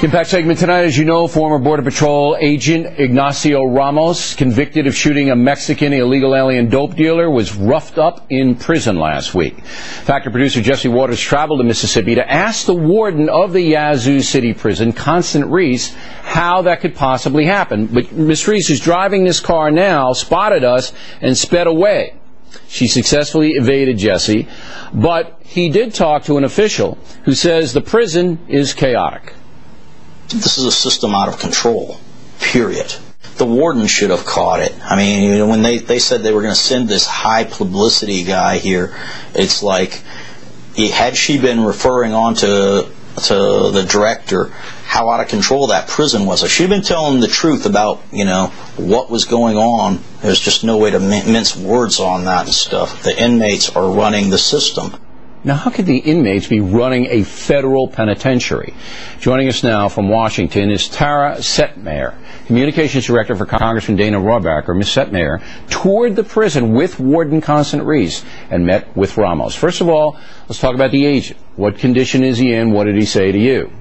Impact segment tonight, as you know, former Border Patrol agent Ignacio Ramos, convicted of shooting a Mexican illegal alien dope dealer, was roughed up in prison last week. Factor producer Jesse Waters traveled to Mississippi to ask the warden of the Yazoo City prison, Constance Reese, how that could possibly happen. But Miss Reese, who's driving this car now, spotted us and sped away. She successfully evaded Jesse, but he did talk to an official who says the prison is chaotic. This is a system out of control, period. The warden should have caught it. I mean, when they said they were going to send this high publicity guy here, it's like, had she been referring on to the director how out of control that prison was, if she'd been telling the truth about, what was going on, there's just no way to mince words on that and stuff. The inmates are running the system. Now, how could the inmates be running a federal penitentiary? Joining us now from Washington is Tara Setmayer, Communications Director for Congressman Dana Rohrabacher. Ms. Setmayer toured the prison with Warden Constance Reese and met with Ramos. First of all, let's talk about the agent. What condition is he in? What did he say to you?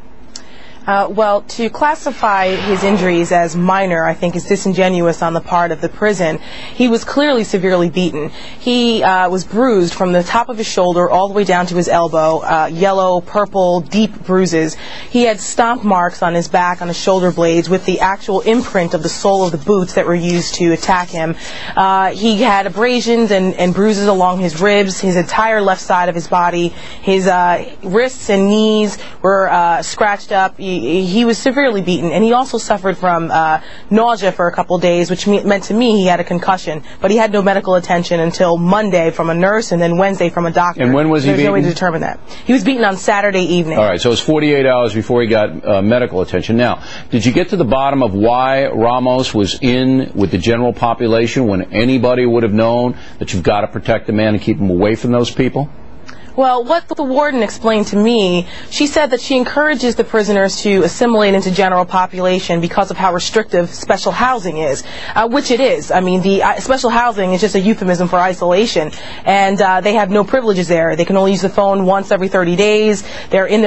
Well, to classify his injuries as minor, I think, is disingenuous on the part of the prison. He was clearly severely beaten. He was bruised from the top of his shoulder all the way down to his elbow, yellow, purple, deep bruises. He had stomp marks on his back, on his shoulder blades, with the actual imprint of the sole of the boots that were used to attack him. He had abrasions and bruises along his ribs, his entire left side of his body. His wrists and knees were scratched up. He was severely beaten, and he also suffered from nausea for a couple days, which meant to me he had a concussion. But he had no medical attention until Monday from a nurse, and then Wednesday from a doctor. And when was he beaten? There's no way to determine that. He was beaten on Saturday evening. All right, so it was 48 hours before he got medical attention. Now, did you get to the bottom of why Ramos was in with the general population when anybody would have known that you've got to protect the man and keep him away from those people? Well, what the warden explained to me, she said that she encourages the prisoners to assimilate into general population because of how restrictive special housing is, which it is. I mean, the special housing is just a euphemism for isolation, and they have no privileges there. They can only use the phone once every 30 days. They're in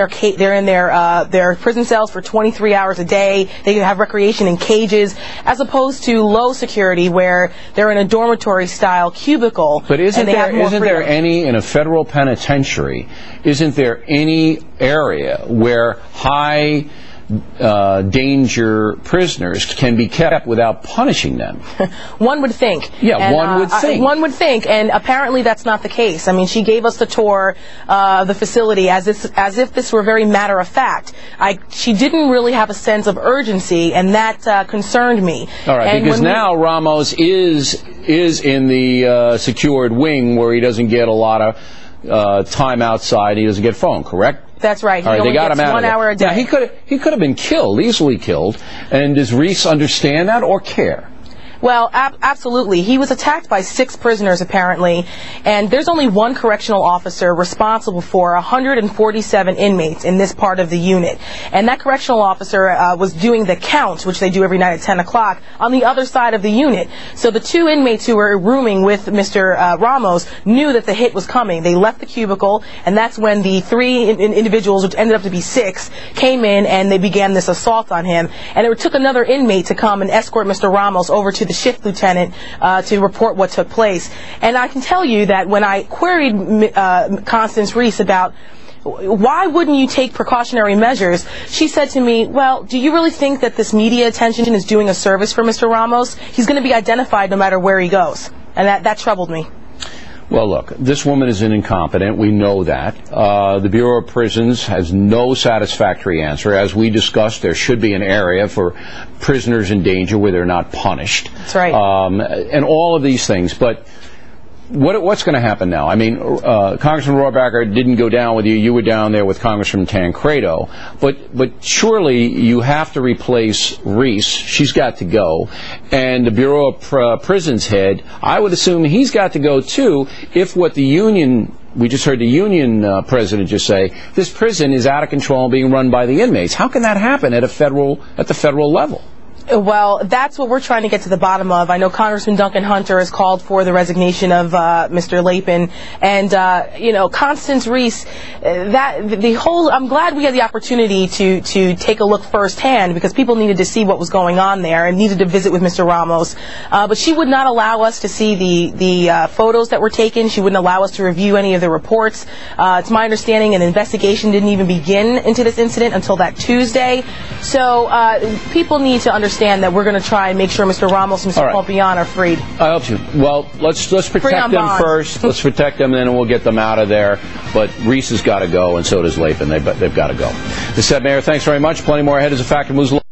their prison cells for 23 hours a day. They have recreation in cages, as opposed to low security where they're in a dormitory-style cubicle. But isn't there any in a federal penitentiary? Isn't there any area where high danger prisoners can be kept without punishing them? One would think. Yeah, and, one would think. One would think, and apparently that's not the case. I mean, she gave us the tour of the facility as if this were very matter of fact. She didn't really have a sense of urgency, and that concerned me. All right, and because now Ramos is in the secured wing where he doesn't get a lot of time outside. He doesn't get phone, correct? That's right. He only they got gets him out 1 hour a day. Now, he could have been killed, easily killed. And does Reese understand that or care? Well, absolutely. He was attacked by 6 prisoners, apparently, and there's only one correctional officer responsible for 147 inmates in this part of the unit. And that correctional officer was doing the count, which they do every night at 10 o'clock, on the other side of the unit. So the 2 inmates who were rooming with Mr. Ramos knew that the hit was coming. They left the cubicle, and that's when the 3 individuals, which ended up to be 6, came in and they began this assault on him. And it took another inmate to come and escort Mr. Ramos over to the shift lieutenant to report what took place. And I can tell you that when I queried Constance Reese about why wouldn't you take precautionary measures, she said to me, well, do you really think that this media attention is doing a service for Mr. Ramos? He's going to be identified no matter where he goes. And that troubled me. Well, look, this woman is incompetent. We know that. The Bureau of Prisons has no satisfactory answer. As we discussed, there should be an area for prisoners in danger where they're not punished. That's right. And all of these things. But what's going to happen now? I mean, Congressman Rohrabacher didn't go down with you. You were down there with Congressman Tancredo. But surely you have to replace Reese. She's got to go. And the Bureau of Prisons head, I would assume he's got to go too if what the union, we just heard the union president just say, this prison is out of control and being run by the inmates. How can that happen at the federal level? Well, that's what we're trying to get to the bottom of. I know Congressman Duncan Hunter has called for the resignation of Mr. Lapin, and Constance Reese. I'm glad we had the opportunity to take a look firsthand, because people needed to see what was going on there and needed to visit with Mr. Ramos. But she would not allow us to see the photos that were taken. She wouldn't allow us to review any of the reports. It's my understanding an investigation didn't even begin into this incident until that Tuesday. So people need to understand that we're going to try and make sure Mr. Ramos and Mr. Pompian are freed. I hope so. Well, let's protect them first. Let's protect them, and then we'll get them out of there. But Reese has got to go, and so does Lapin. They've got to go. This said, Mayor, thanks very much. Plenty more ahead as a Factor Moves.